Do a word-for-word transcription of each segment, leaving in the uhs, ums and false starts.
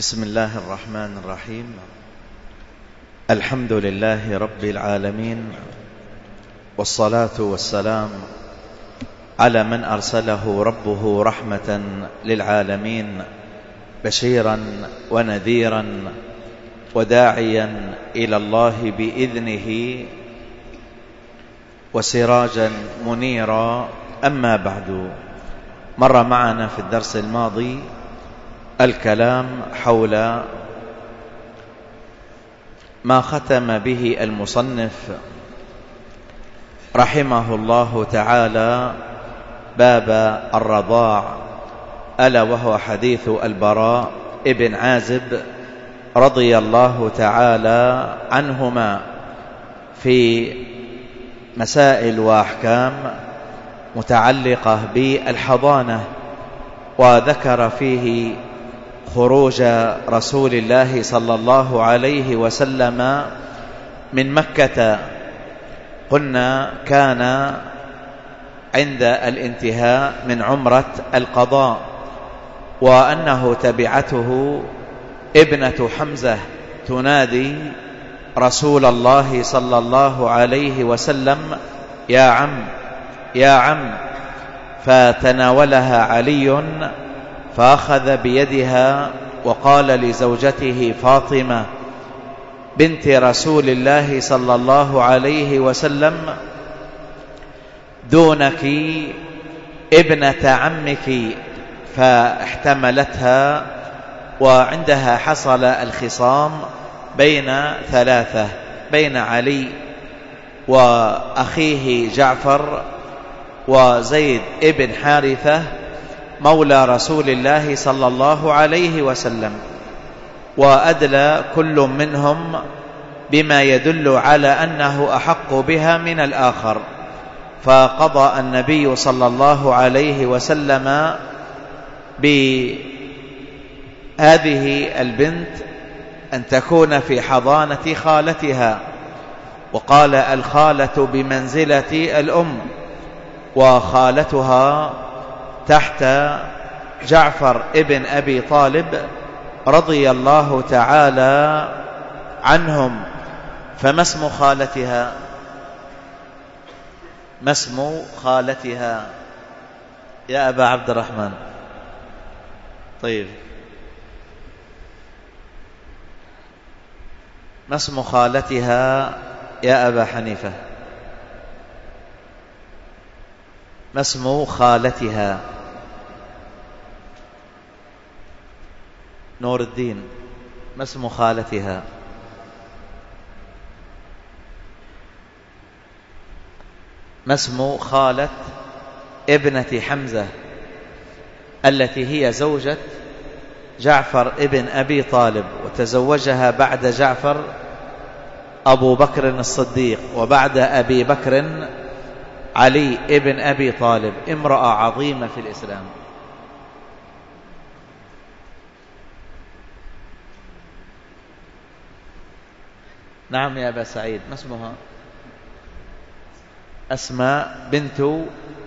بسم الله الرحمن الرحيم. الحمد لله رب العالمين، والصلاة والسلام على من أرسله ربه رحمة للعالمين، بشيرا ونذيرا وداعيا إلى الله بإذنه وسراجا منيرا. أما بعد، مر معنا في الدرس الماضي الكلام حول ما ختم به المصنف رحمه الله تعالى باب الرضاع، ألا وهو حديث البراء ابن عازب رضي الله تعالى عنهما في مسائل وأحكام متعلقة بالحضانة، وذكر فيه خروج رسول الله صلى الله عليه وسلم من مكة. قلنا كان عند الانتهاء من عمرة القضاء، وأنه تبعته ابنة حمزة تنادي رسول الله صلى الله عليه وسلم: يا عم يا عم، فتناولها علي فأخذ بيدها وقال لزوجته فاطمة بنت رسول الله صلى الله عليه وسلم: دونك ابنة عمك. فاحتملتها، وعندها حصل الخصام بين ثلاثة، بين علي وأخيه جعفر وزيد ابن حارثة مولى رسول الله صلى الله عليه وسلم، وأدلى كل منهم بما يدل على أنه أحق بها من الآخر. فقضى النبي صلى الله عليه وسلم بهذه البنت أن تكون في حضانة خالتها، وقال: الخالة بمنزلة الأم، وخالتها تحت جعفر ابن أبي طالب رضي الله تعالى عنهم. فما اسم خالتها؟ ما اسم خالتها يا أبا عبد الرحمن؟ طيب، ما اسم خالتها يا أبا حنيفة؟ ما اسم خالتها؟ نور الدين، ما اسم خالتها؟ ما اسم خالة ابنة حمزة التي هي زوجة جعفر ابن أبي طالب، وتزوجها بعد جعفر أبو بكر الصديق، وبعد أبي بكر علي ابن أبي طالب، امرأة عظيمة في الإسلام. نعم يا أبا سعيد، ما اسمها؟ أسماء بنت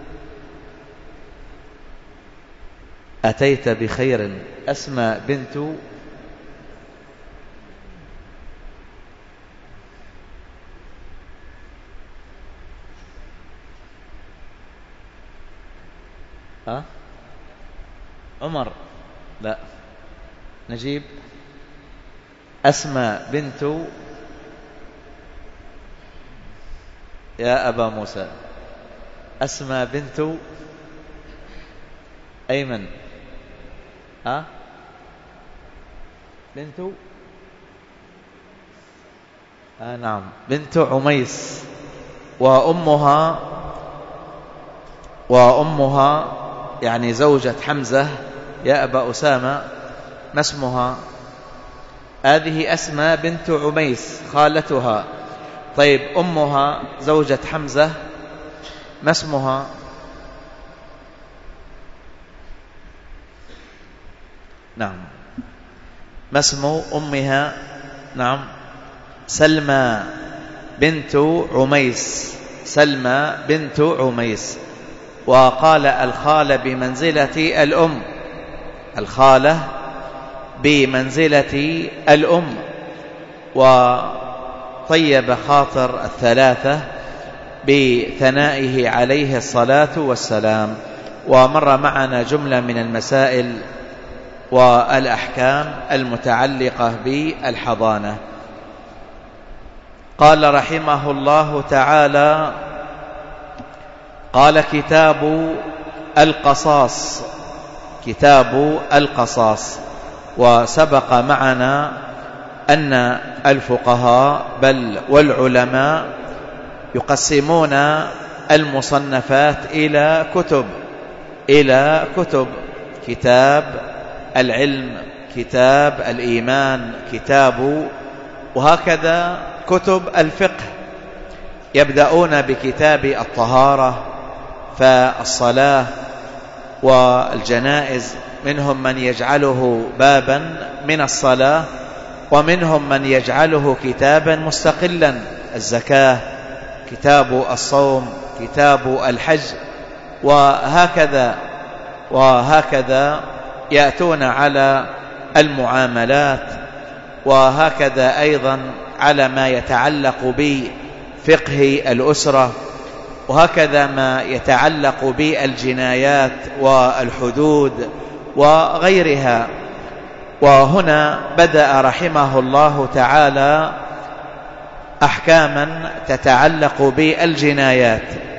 أتيت بخير. أسماء بنت ها؟ عمر؟ لا، نجيب. أسماء بنت يا أبا موسى، أسماء بنت أيمن. ها؟ بنت آه نعم، بنت عميس. وأمها وأمها يعني زوجة حمزة يا أبا أسامة، ما اسمها؟ هذه أسماء بنت عميس خالتها. طيب، أمها زوجة حمزة ما اسمها؟ نعم، ما اسم أمها؟ نعم، سلمى بنت عميس. سلمى بنت عميس. وقال: الخالة بمنزلة الأم. الخالة بمنزلة الأم، وطيب خاطر الثلاثة بثنائه عليه الصلاة والسلام. ومر معنا جملة من المسائل والأحكام المتعلقة بالحضانة. قال رحمه الله تعالى: قال كتاب القصاص. كتاب القصاص. وسبق معنا أن الفقهاء بل والعلماء يقسمون المصنفات إلى كتب إلى كتب كتاب العلم، كتاب الإيمان، كتاب، وهكذا كتب الفقه. يبدأون بكتاب الطهارة، فالصلاة والجنائز منهم من يجعله بابا من الصلاة، ومنهم من يجعله كتابا مستقلا. الزكاة، كتاب الصوم، كتاب الحج، وهكذا وهكذا يأتون على المعاملات، وهكذا أيضا على ما يتعلق بفقه الأسرة، وهكذا ما يتعلق بالجنايات والحدود وغيرها. وهنا بدأ رحمه الله تعالى أحكاما تتعلق بالجنايات،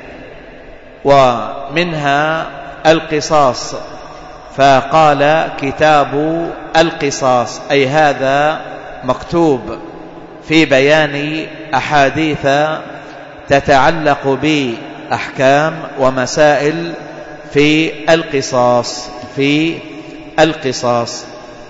ومنها القصاص، فقال كتاب القصاص، أي هذا مكتوب في بيان أحاديث تتعلق بأحكام ومسائل في القصاص في القصاص.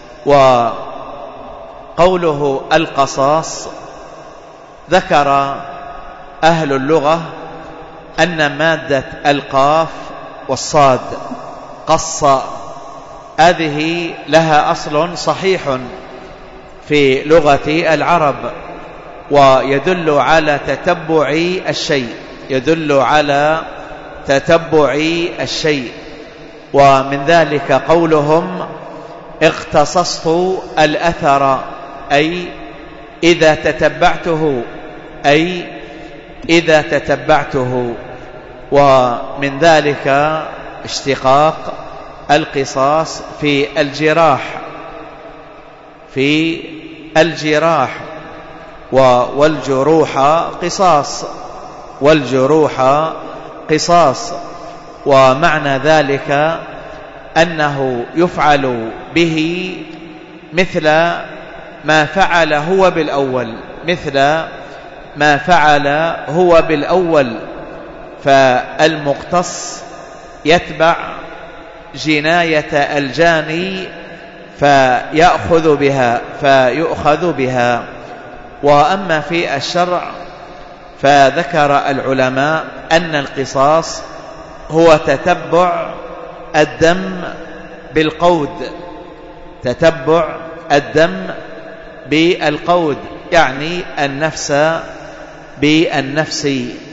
وقوله القصاص، ذكر أهل اللغة أن مادة القاف والصاد قص، هذه لها أصل صحيح في لغة العرب، ويدل على تتبع الشيء يدل على تتبع الشيء ومن ذلك قولهم: اختصصت الأثر، أي إذا تتبعته أي إذا تتبعته. ومن ذلك اشتقاق القصاص في الجراح في الجراح والجروح قصاص والجروح قصاص. ومعنى ذلك أنه يفعل به مثل ما فعل هو بالأول مثل ما فعل هو بالأول فالمقتص يتبع جناية الجاني فيأخذ بها فيؤخذ بها. وأما في الشرع فذكر العلماء أن القصاص هو تتبع الدم بالقود تتبع الدم بالقود يعني النفس بالنفس.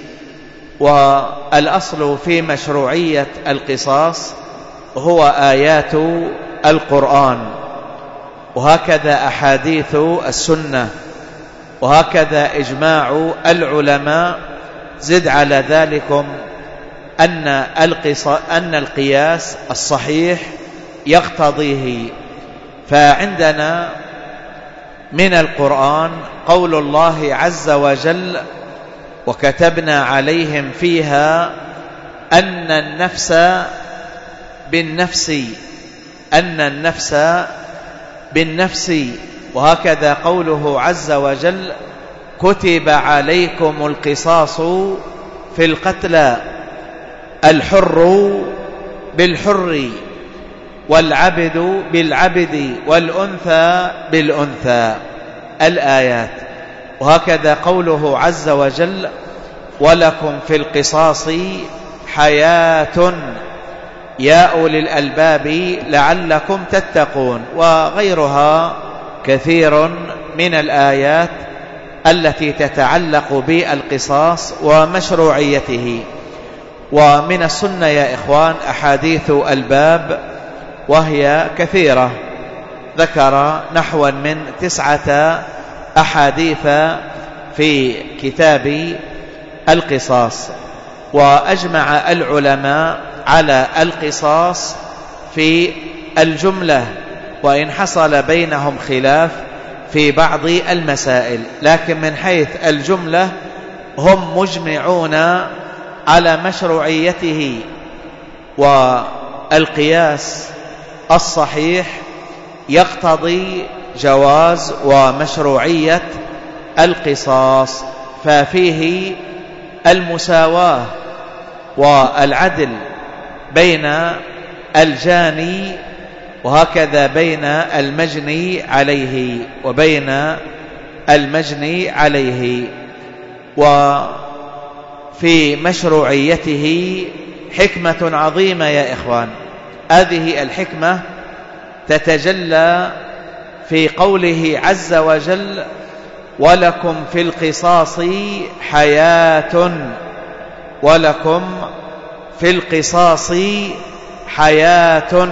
والأصل في مشروعية القصاص هو آيات القرآن، وهكذا أحاديث السنة، وهكذا إجماع العلماء. زد على ذلكم أن أن القياس الصحيح يقتضيه. فعندنا من القرآن قول الله عز وجل: وكتبنا عليهم فيها أن النفس بالنفس أن النفس بالنفس. وهكذا قوله عز وجل: كتب عليكم القصاص في القتلى، الحر بالحر والعبد بالعبد والأنثى بالأنثى، الآيات. وهكذا قوله عز وجل: ولكم في القصاص حياة يا أولي الألباب لعلكم تتقون، وغيرها كثير من الآيات التي تتعلق بالقصاص ومشروعيته. ومن السنة يا إخوان أحاديث الباب وهي كثيرة، ذكر نحوا من تسعة أحاديث في كتاب القصاص. وأجمع العلماء على القصاص في الجملة، وإن حصل بينهم خلاف في بعض المسائل، لكن من حيث الجملة هم مجمعون على مشروعيته. والقياس الصحيح يقتضي جواز ومشروعية القصاص، ففيه المساواة والعدل بين الجاني، وهكذا بين المجني عليه وبين المجني عليه. وفي مشروعيته حكمة عظيمة يا إخوان. هذه الحكمة تتجلى في قوله عز وجل: ولكم في القصاص حياة، ولكم في القصاص حياة،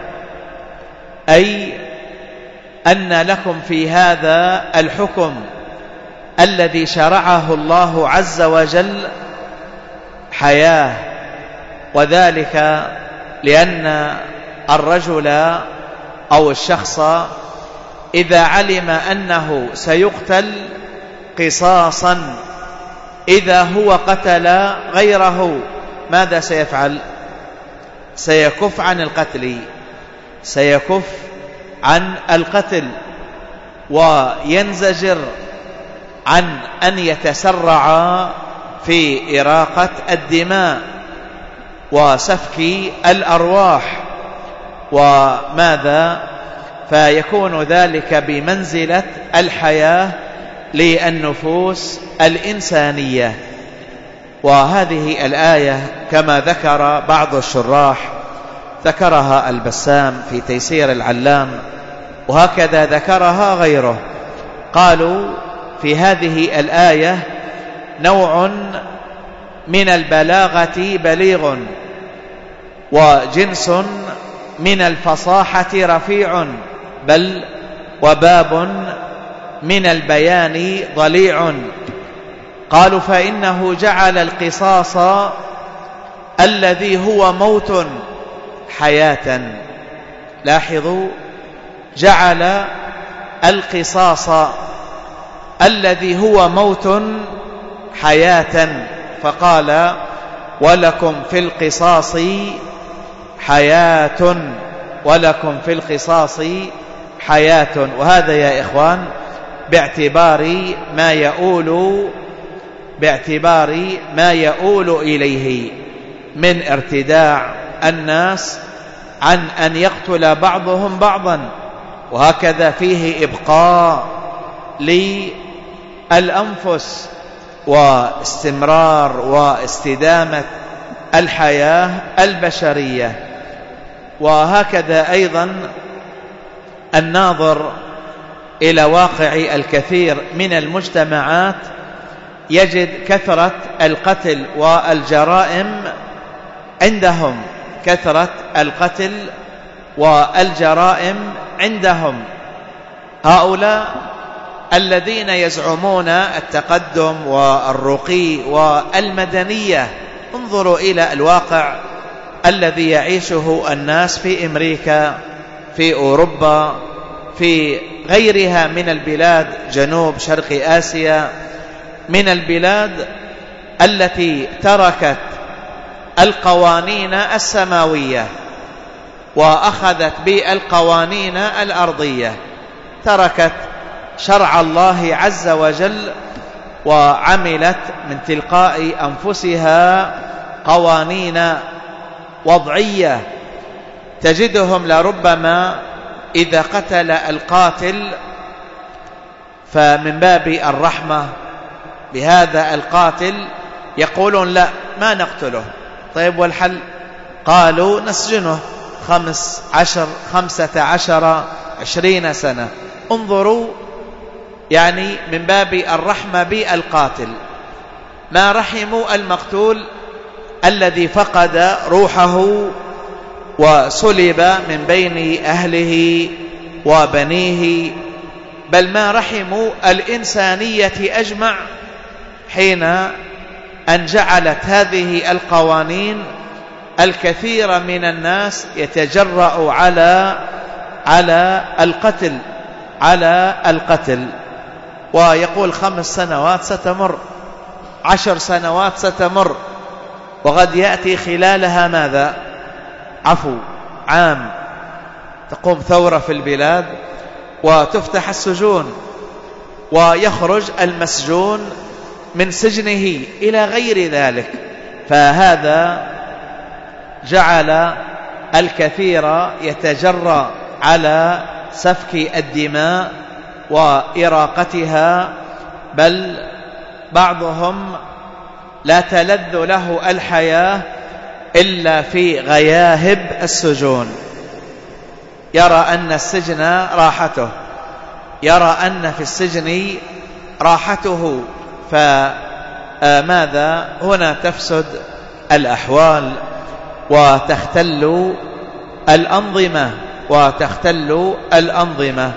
أي أن لكم في هذا الحكم الذي شرعه الله عز وجل حياة. وذلك لأن الرجل أو الشخص إذا علم أنه سيقتل قصاصا، إذا هو قتل غيره ماذا سيفعل؟ سيكف عن القتل، سيكف عن القتل وينزجر عن أن يتسرع في إراقة الدماء وسفك الأرواح. وماذا؟ فيكون ذلك بمنزلة الحياة للنفوس الإنسانية. وهذه الآية كما ذكر بعض الشراح، ذكرها البسام في تيسير العلام، وهكذا ذكرها غيره، قالوا في هذه الآية نوع من البلاغة بليغ، وجنس من الفصاحة رفيع، بل وباب من البيان ضليع. قالوا فإنه جعل القصاص الذي هو موت حياة. لاحظوا، جعل القصاص الذي هو موت حياة، فقال ولكم في القصاص حياة، ولكم في القصاص حياة. وهذا يا إخوان باعتبار ما يؤول باعتبار ما يؤول إليه من ارتداع الناس عن أن يقتل بعضهم بعضا، وهكذا فيه إبقاء للأنفس واستمرار واستدامة الحياة البشرية. وهكذا أيضا الناظر إلى واقع الكثير من المجتمعات يجد كثرة القتل والجرائم عندهم، كثرة القتل والجرائم عندهم. هؤلاء الذين يزعمون التقدم والرقي والمدنية، انظروا إلى الواقع الذي يعيشه الناس في أمريكا، في أوروبا، في غيرها من البلاد، جنوب شرق آسيا، من البلاد التي تركت القوانين السماوية وأخذت بالقوانين الأرضية، تركت شرع الله عز وجل وعملت من تلقاء أنفسها قوانين وضعية. تجدهم لربما إذا قتل القاتل فمن باب الرحمة بهذا القاتل يقولون لا ما نقتله. طيب والحل؟ قالوا نسجنه خمس عشر خمسة عشر عشرين سنة. انظروا، يعني من باب الرحمة بالقاتل، ما رحموا المقتول الذي فقد روحه وسلب من بين أهله وبنيه، بل ما رحموا الإنسانية أجمع حين أن جعلت هذه القوانين الكثير من الناس يتجرأ على على القتل على القتل ويقول خمس سنوات ستمر، عشر سنوات ستمر، وقد يأتي خلالها ماذا؟ عفو عام، تقوم ثورة في البلاد وتفتح السجون ويخرج المسجون من سجنه إلى غير ذلك. فهذا جعل الكثير يتجرأ على سفك الدماء وإراقتها، بل بعضهم لا تلذ له الحياة إلا في غياهب السجون، يرى أن السجن راحته، يرى أن في السجن راحته، فماذا هنا تفسد الأحوال وتختل الأنظمة وتختل الأنظمة.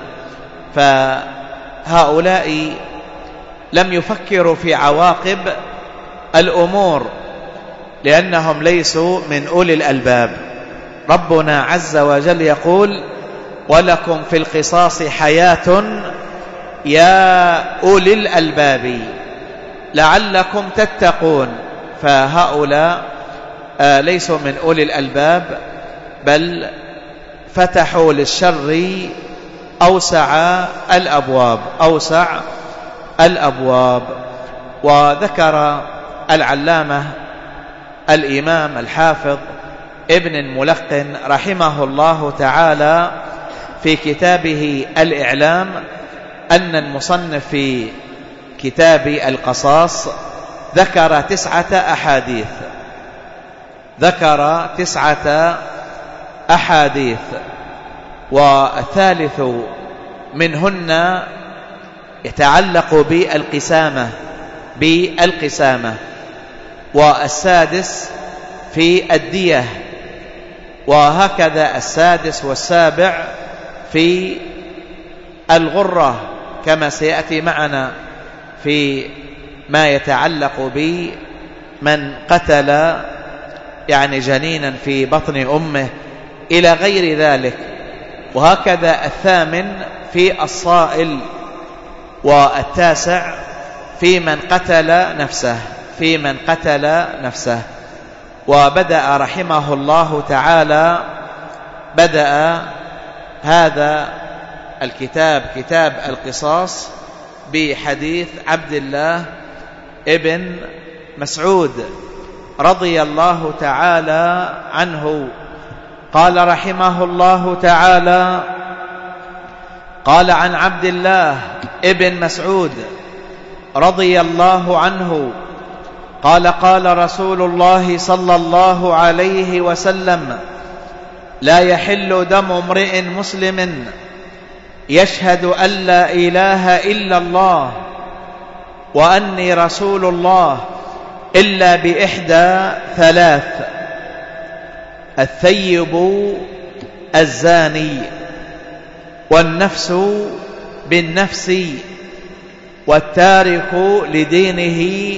فهؤلاء لم يفكروا في عواقب الأمور لأنهم ليسوا من أولي الألباب. ربنا عز وجل يقول: ولكم في القصاص حياة يا أولي الألباب لعلكم تتقون. فهؤلاء ليسوا من أولي الألباب، بل فتحوا للشر أوسع الأبواب أوسع الأبواب. وذكر العلامة الإمام الحافظ ابن الملقن رحمه الله تعالى في كتابه الإعلام أن المصنف في كتاب القصاص ذكر تسعة أحاديث ذكر تسعة أحاديث والثالث منهن يتعلق بالقسامة بالقسامة والسادس في الدية، وهكذا السادس والسابع في الغرة، كما سيأتي معنا في ما يتعلق بمن قتل يعني جنينا في بطن أمه إلى غير ذلك. وهكذا الثامن في الصائل، والتاسع في من قتل نفسه في من قتل نفسه. وبدأ رحمه الله تعالى بدأ هذا الكتاب كتاب القصاص بحديث عبد الله ابن مسعود رضي الله تعالى عنه قال رحمه الله تعالى: قال عن عبد الله ابن مسعود رضي الله عنه قال: قال رسول الله صلى الله عليه وسلم: لا يحل دم امرئ مسلم يشهد أن لا إله إلا الله وأني رسول الله إلا بإحدى ثلاث: الثيب الزاني، والنفس بالنفس، والتارك لدينه،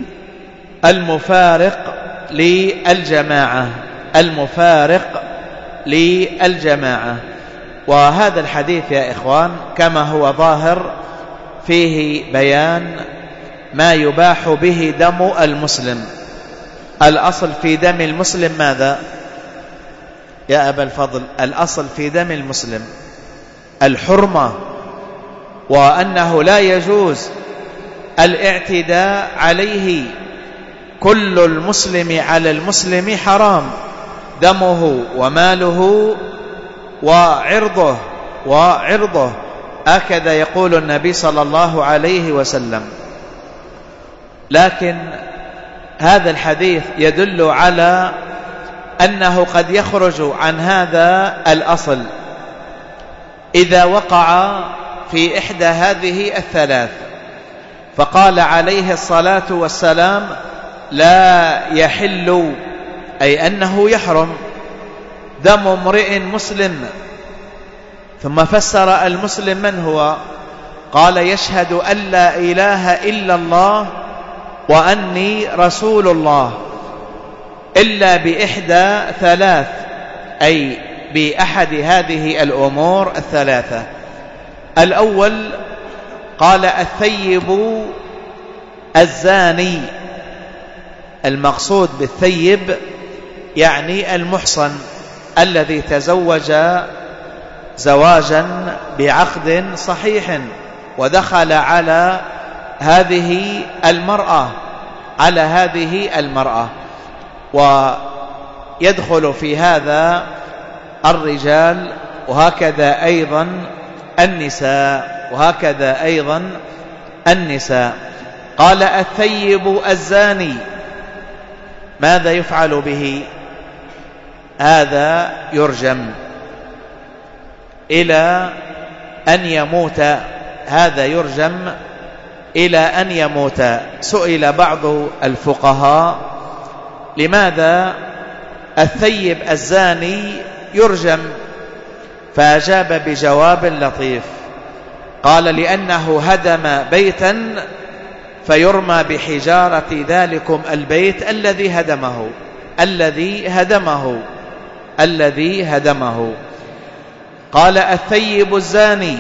المفارق للجماعة المفارق للجماعة. وهذا الحديث يا إخوان كما هو ظاهر فيه بيان ما يباح به دم المسلم. الأصل في دم المسلم ماذا يا أبا الفضل؟ الأصل في دم المسلم الحرمة، وأنه لا يجوز الاعتداء عليه. كل المسلم على المسلم حرام، دمه وماله وعرضه وعرضه هكذا يقول النبي صلى الله عليه وسلم. لكن هذا الحديث يدل على أنه قد يخرج عن هذا الأصل إذا وقع في إحدى هذه الثلاث. فقال عليه الصلاة والسلام: لا يحل، أي أنه يحرم دم امرئ مسلم. ثم فسر المسلم من هو؟ قال يشهد أن لا إله إلا الله وأني رسول الله إلا بإحدى ثلاث، أي بأحد هذه الأمور الثلاثة. الأول قال الثيب الزاني، المقصود بالثيب يعني المحصن الذي تزوج زواجا بعقد صحيح ودخل على هذه المرأة على هذه المرأة ويدخل في هذا الرجال وهكذا أيضا النساء وهكذا أيضا النساء. قال الثيب الزاني ماذا يفعل به؟ هذا يرجم إلى أن يموت، هذا يرجم إلى أن يموت. سئل بعض الفقهاء لماذا الثيب الزاني يرجم؟ فأجاب بجواب لطيف، قال لأنه هدم بيتا فيرمى بحجارة ذلكم البيت الذي هدمه الذي هدمه الذي هدمه. قال الثيب الزاني.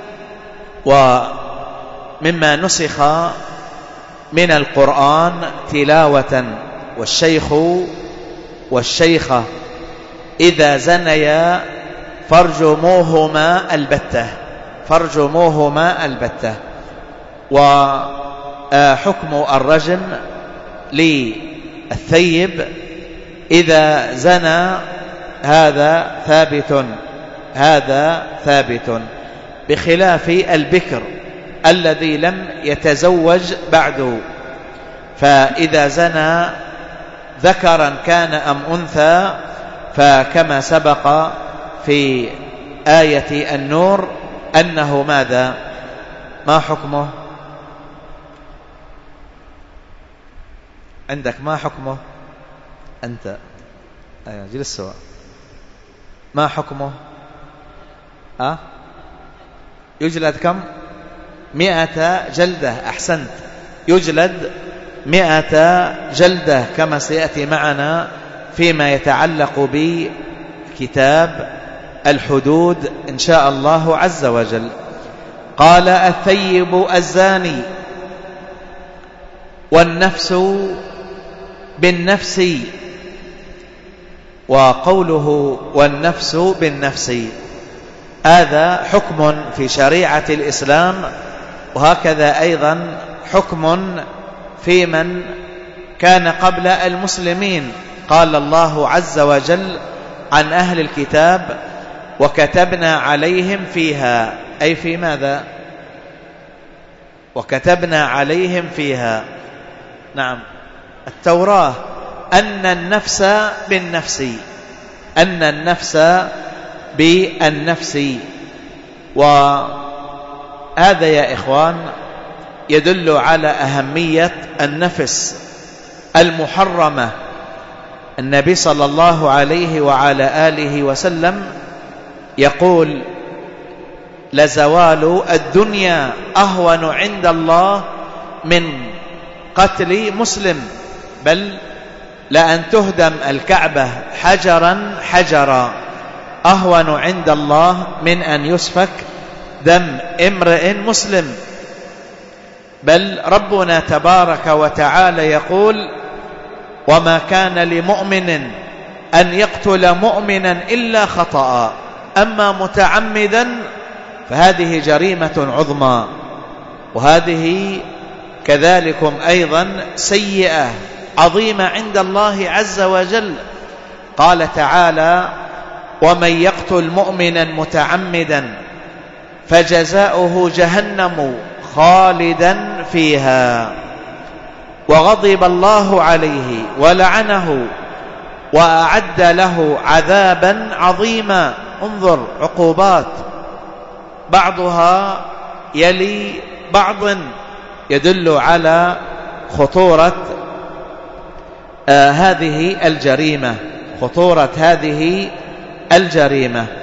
ومما نسخ من القرآن تلاوة والشيخ والشيخة إذا زنيا فارجموهما البتة فارجموهما البتة. وحكم الرجم للثيب إذا زنى هذا ثابت هذا ثابت بخلاف البكر الذي لم يتزوج بعد، فإذا زنى ذكرا كان أم أنثى فكما سبق في آية النور أنه ماذا؟ ما حكمه؟ عندك ما حكمه؟ أنت أيوة جلس سوا. ما حكمه؟ أه؟ يجلد كم؟ مئة جلدة. أحسنت، يجلد مئة جلدة كما سيأتي معنا فيما يتعلق بكتاب الحدود إن شاء الله عز وجل. قال الثيب الزاني والنفس بالنفس. وقوله والنفس بالنفس هذا حكم في شريعة الإسلام، وهكذا أيضا حكم في من كان قبل المسلمين. قال الله عز وجل عن أهل الكتاب وكتبنا عليهم فيها، أي في ماذا؟ وكتبنا عليهم فيها، نعم التوراة، أن النفس بالنفس أن النفس بالنفس. وهذا يا إخوان يدل على أهمية النفس المحرمة. النبي صلى الله عليه وعلى آله وسلم يقول لزوال الدنيا أهون عند الله من قتل مسلم، بل لأن تهدم الكعبة حجرا حجرا أهون عند الله من أن يسفك دم امرئ مسلم. بل ربنا تبارك وتعالى يقول وما كان لمؤمن أن يقتل مؤمنا إلا خطأ، أما متعمدا فهذه جريمة عظمى، وهذه كذلكم أيضا سيئة عظيمة عند الله عز وجل. قال تعالى ومن يقتل مؤمنا متعمدا فجزاؤه جهنم خالدا فيها وغضب الله عليه ولعنه وأعد له عذابا عظيما. انظر عقوبات بعضها يلي بعض يدل على خطورة آه هذه الجريمة خطورة هذه الجريمة.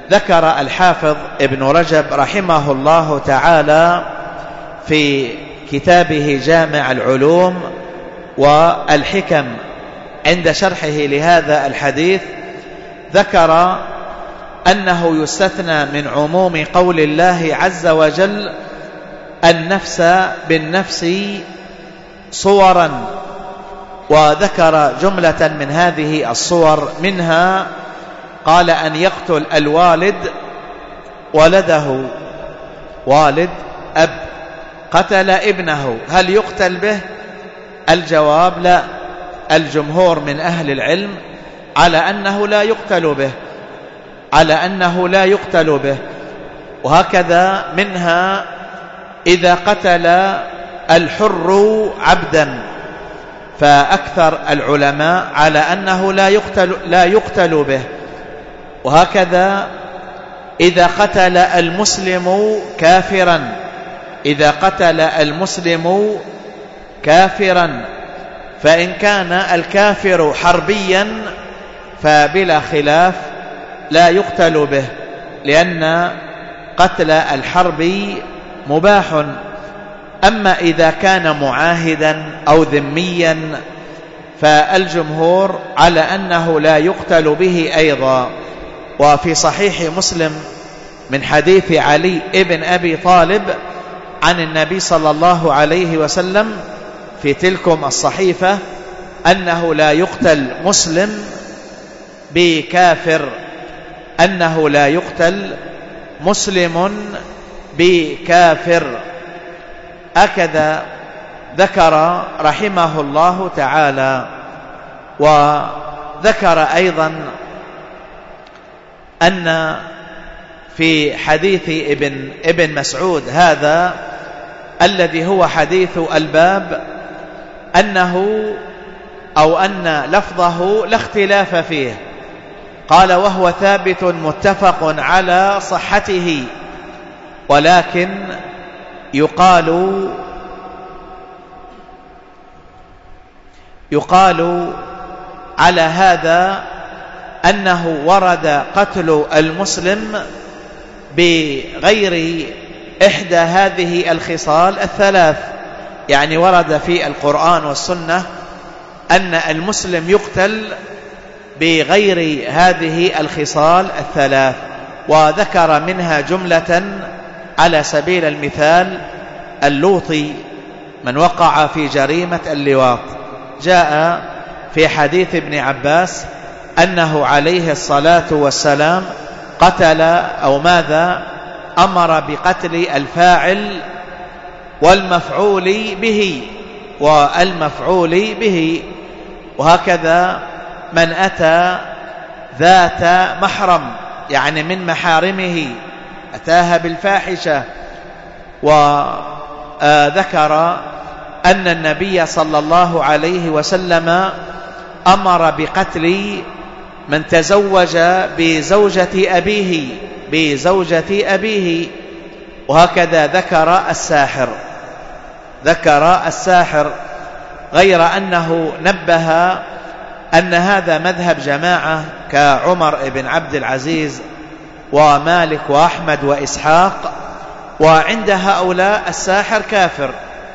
ذكر الحافظ ابن رجب رحمه الله تعالى في كتابه جامع العلوم والحكم عند شرحه لهذا الحديث، ذكر أنه يستثنى من عموم قول الله عز وجل النفس بالنفس صورا، وذكر جملة من هذه الصور، منها قال أن يقتل الوالد ولده، والد أب قتل ابنه، هل يقتل به؟ الجواب لا، الجمهور من أهل العلم على أنه لا يقتل به، على أنه لا يقتل به. وهكذا منها إذا قتل الحر عبدا، فأكثر العلماء على أنه لا يقتل, لا يقتل به. وهكذا إذا قتل المسلم كافرا، إذا قتل المسلم كافرا، فإن كان الكافر حربيا فبلا خلاف لا يقتل به، لأن قتل الحرب مباح. أما إذا كان معاهدا أو ذميا فالجمهور على أنه لا يقتل به أيضا. وفي صحيح مسلم من حديث علي ابن أبي طالب عن النبي صلى الله عليه وسلم في تلكم الصحيفة أنه لا يقتل مسلم بكافر، أنه لا يقتل مسلم بكافر. هكذا ذكر رحمه الله تعالى. وذكر أيضا أن في حديث ابن, ابن مسعود هذا الذي هو حديث الباب أنه أو أن لفظه لا اختلاف فيه، قال وهو ثابت متفق على صحته، ولكن يقال يقال على هذا أنه ورد قتل المسلم بغير إحدى هذه الخصال الثلاث، يعني ورد في القرآن والسنة أن المسلم يقتل بغير هذه الخصال الثلاث، وذكر منها جملة على سبيل المثال اللوطي من وقع في جريمة اللواط. جاء في حديث ابن عباس أنه عليه الصلاة والسلام قتل أو ماذا أمر بقتل الفاعل والمفعول به والمفعول به. وهكذا من أتى ذات محرم يعني من محارمه أتاها بالفاحشة. وذكر أن النبي صلى الله عليه وسلم أمر بقتل من تزوج بزوجة أبيه بزوجة أبيه. وهكذا ذكر الساحر ذكر الساحر غير أنه نبه أن هذا مذهب جماعة كعمر بن عبد العزيز ومالك وأحمد وإسحاق، وعند هؤلاء الساحر كافر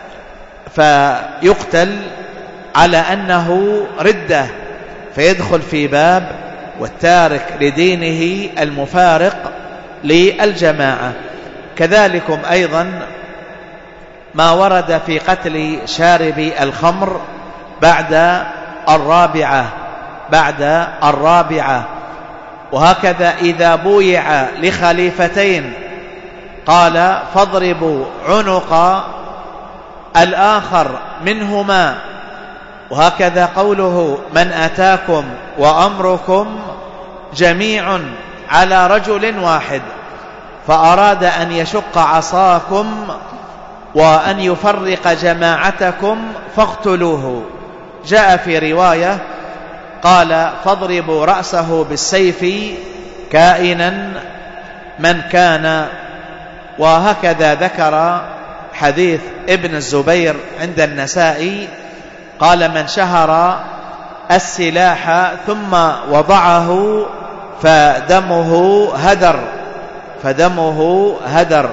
فيقتل على أنه ردة، فيدخل في باب والتارك لدينه المفارق للجماعة. كذلكم أيضا ما ورد في قتل شارب الخمر بعد الرابعة بعد الرابعة. وهكذا إذا بويع لخليفتين قال فاضربوا عنق الآخر منهما. وهكذا قوله من أتاكم وأمركم جميع على رجل واحد فأراد أن يشق عصاكم وأن يفرق جماعتكم فاقتلوه. جاء في رواية قال فاضربوا رأسه بالسيف كائنا من كان. وهكذا ذكر حديث ابن الزبير عند النسائي قال من شهر السلاح ثم وضعه فدمه هدر فدمه هدر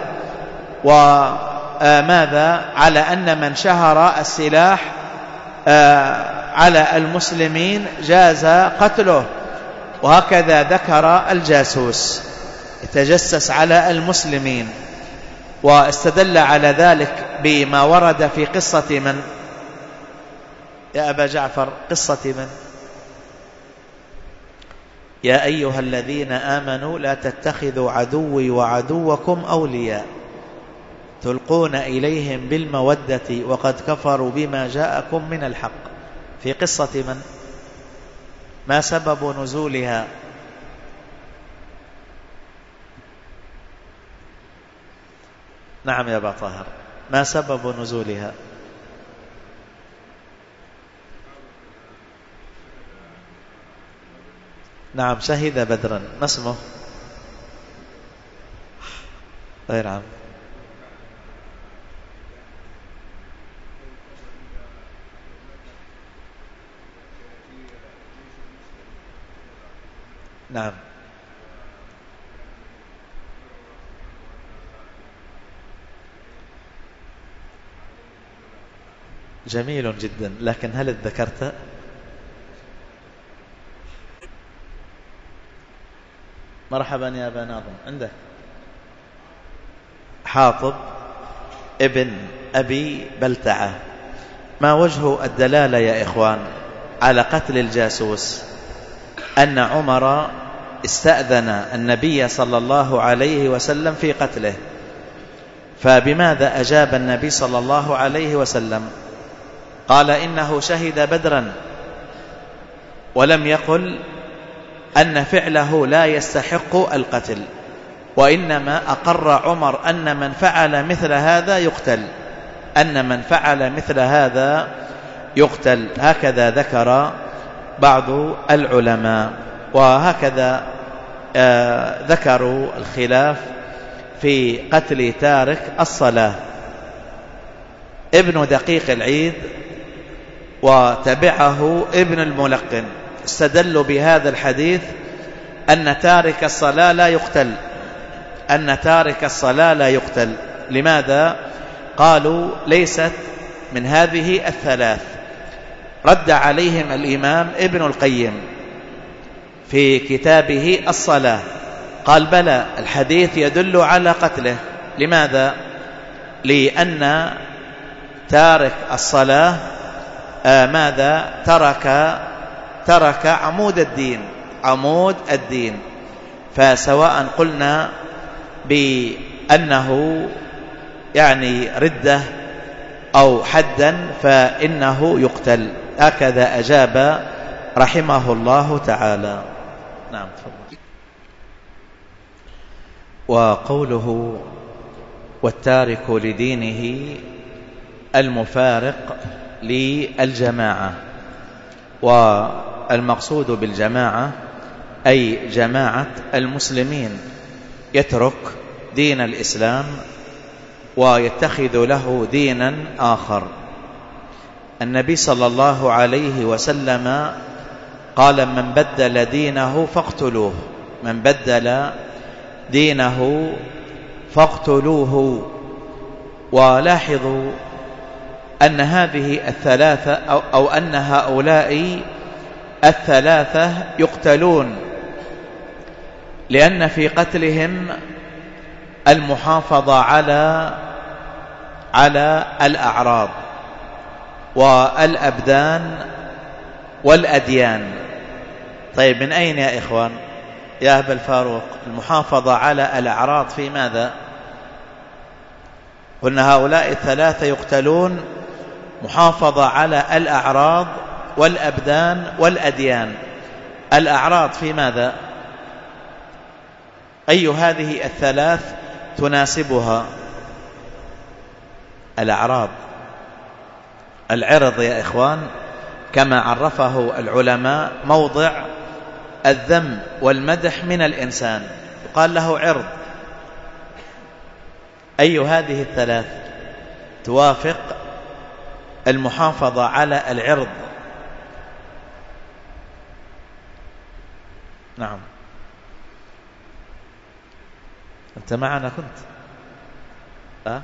وماذا على أن من شهر السلاح على المسلمين جاز قتله. وهكذا ذكر الجاسوس يتجسس على المسلمين، واستدل على ذلك بما ورد في قصة من يا أبا جعفر؟ قصة من؟ يا أيها الذين آمنوا لا تتخذوا عدوي وعدوكم أولياء تلقون إليهم بالمودة وقد كفروا بما جاءكم من الحق. في قصة من؟ ما سبب نزولها؟ نعم يا أبا طاهر، ما سبب نزولها؟ نعم شهد بدرا. ما اسمه؟ غير عام. نعم جميل جدا، لكن هل ذكرت؟ مرحبا يا أبا ناظم، عندك حاطب ابن أبي بلتعة. ما وجه الدلالة يا إخوان على قتل الجاسوس؟ أن عمر استأذن النبي صلى الله عليه وسلم في قتله، فبماذا أجاب النبي صلى الله عليه وسلم؟ قال إنه شهد بدرا، ولم يقل أن فعله لا يستحق القتل، وإنما أقر عمر أن من فعل مثل هذا يقتل أن من فعل مثل هذا يقتل. هكذا ذكر بعض العلماء، وهكذا آه ذكروا الخلاف في قتل تارك الصلاة. ابن دقيق العيد وتبعه ابن الملقن استدلوا بهذا الحديث أن تارك الصلاة لا يقتل أن تارك الصلاة لا يقتل. لماذا؟ قالوا ليست من هذه الثلاث. رد عليهم الإمام ابن القيم في كتابه الصلاة، قال بلى، الحديث يدل على قتله. لماذا؟ لأن تارك الصلاة آه ماذا ترك ترك عمود الدين عمود الدين فسواء قلنا بأنه يعني ردة أو حدا فإنه يقتل. هكذا أجاب رحمه الله تعالى. نعم تفضل. وقوله والتارك لدينه المفارق للجماعة، والمقصود بالجماعة أي جماعة المسلمين، يترك دين الإسلام ويتخذ له دينا آخر. النبي صلى الله عليه وسلم قال من بدل دينه فاقتلوه من بدل دينه فاقتلوه. ولاحظوا أن هذه الثلاثة أو, أو أن هؤلاء الثلاثة يقتلون، لأن في قتلهم المحافظة على على الأعراض والأبدان والأديان. طيب من أين يا إخوان يا أبا الفاروق المحافظة على الأعراض؟ في ماذا؟ قلنا هؤلاء الثلاثة يقتلون محافظة على الأعراض والأبدان والأديان. الأعراض في ماذا؟ أي هذه الثلاث تناسبها؟ الأعراض. العرض يا إخوان كما عرفه العلماء موضع الذم والمدح من الإنسان، يقال له عرض. أي هذه الثلاث توافق المحافظة على العرض؟ نعم أنت معنا كنت أه؟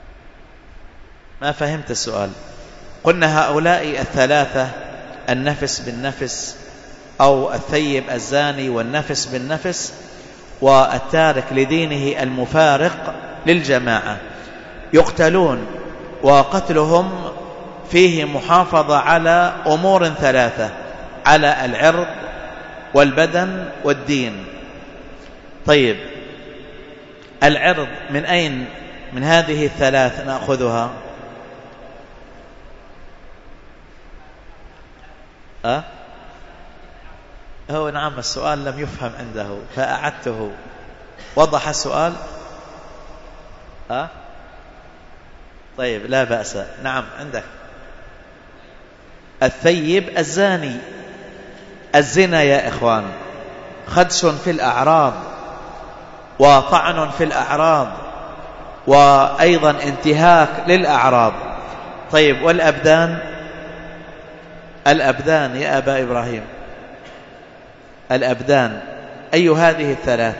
ما فهمت السؤال. قلنا هؤلاء الثلاثة، النفس بالنفس أو الثيب الزاني والنفس بالنفس والتارك لدينه المفارق للجماعة، يقتلون، وقتلهم فيه محافظة على أمور ثلاثة: على العرض والبدن والدين. طيب العرض من أين من هذه الثلاث نأخذها؟ أه؟ هو نعم السؤال لم يفهم عنده فأعدته. وضح السؤال؟ أه؟ طيب لا بأس. نعم عندك الثيب الزاني. الزنا يا إخوان خدش في الأعراض وطعن في الأعراض وأيضا انتهاك للأعراض. طيب والأبدان؟ الأبدان يا أبا إبراهيم، الأبدان أي هذه الثلاث؟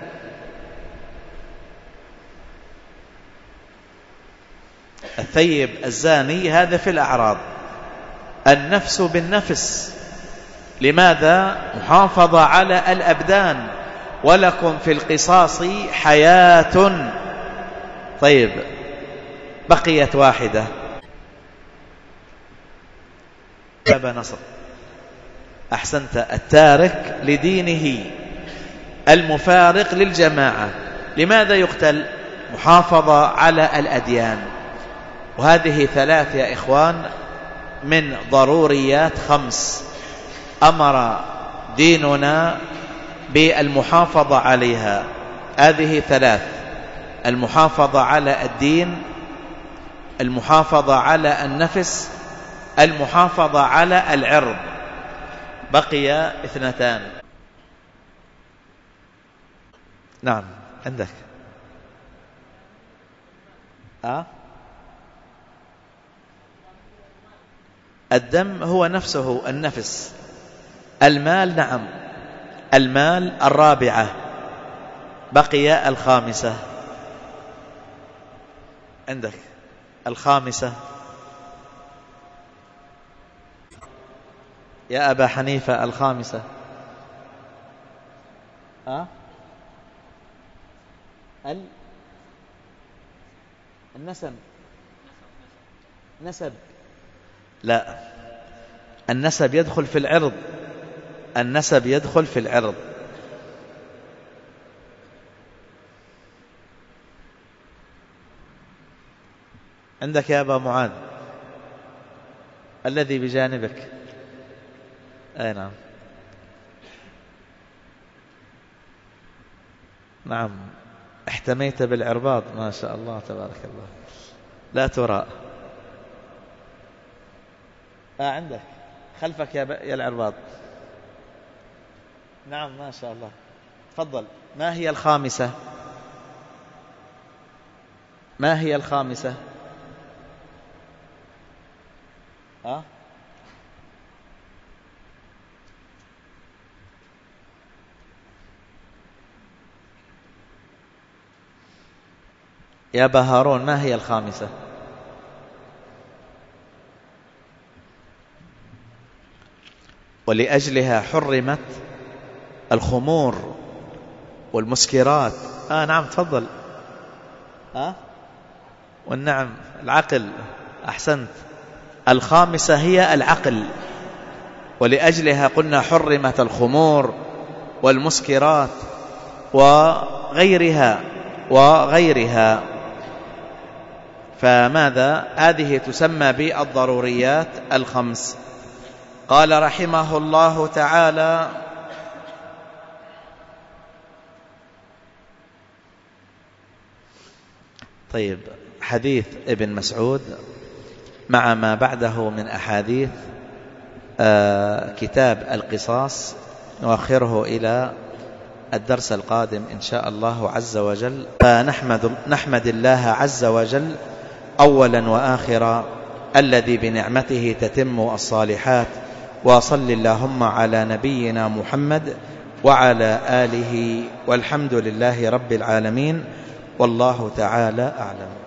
الثيب الزاني هذا في الأعراض. النفس بالنفس، لماذا؟ محافظة على الأبدان، ولكم في القصاص حياة. طيب بقيت واحدة. أبا نصر أحسنت. التارك لدينه المفارق للجماعة، لماذا يقتل؟ محافظة على الأديان. وهذه ثلاث يا إخوان من ضروريات خمس أمر ديننا بالمحافظة عليها. هذه ثلاث: المحافظة على الدين، المحافظة على النفس، المحافظة على العرض. بقي اثنتان. نعم عندك أه؟ الدم هو نفسه النفس. المال نعم، المال الرابعة. بقي الخامسة. عندك الخامسة يا أبا حنيفة، الخامسة أه؟ ال... النسب. نسب لا، النسب يدخل في العرض. النسب يدخل في العرض. عندك يا أبا معاذ الذي بجانبك. أي نعم نعم احتميت بالعرباض، ما شاء الله تبارك الله، لا ترى. آه عندك خلفك يا, ب... يا العرباض. نعم ما شاء الله، تفضل. ما هي الخامسة؟ ما هي الخامسة؟ أه؟ يا أبا هارون ما هي الخامسة؟ ولأجلها حرمت الخمور والمسكرات. آه نعم تفضل. آه والنعم العقل. أحسنت. الخامسة هي العقل، ولأجلها قلنا حرمت الخمور والمسكرات وغيرها وغيرها. فماذا؟ هذه تسمى بالضروريات الخمس. قال رحمه الله تعالى: طيب حديث ابن مسعود مع ما بعده من أحاديث آه كتاب القصاص نؤخره إلى الدرس القادم إن شاء الله عز وجل. فنحمد نحمد الله عز وجل أولا وآخرا الذي بنعمته تتم الصالحات، وصل اللهم على نبينا محمد وعلى آله، والحمد لله رب العالمين، والله تعالى أعلم.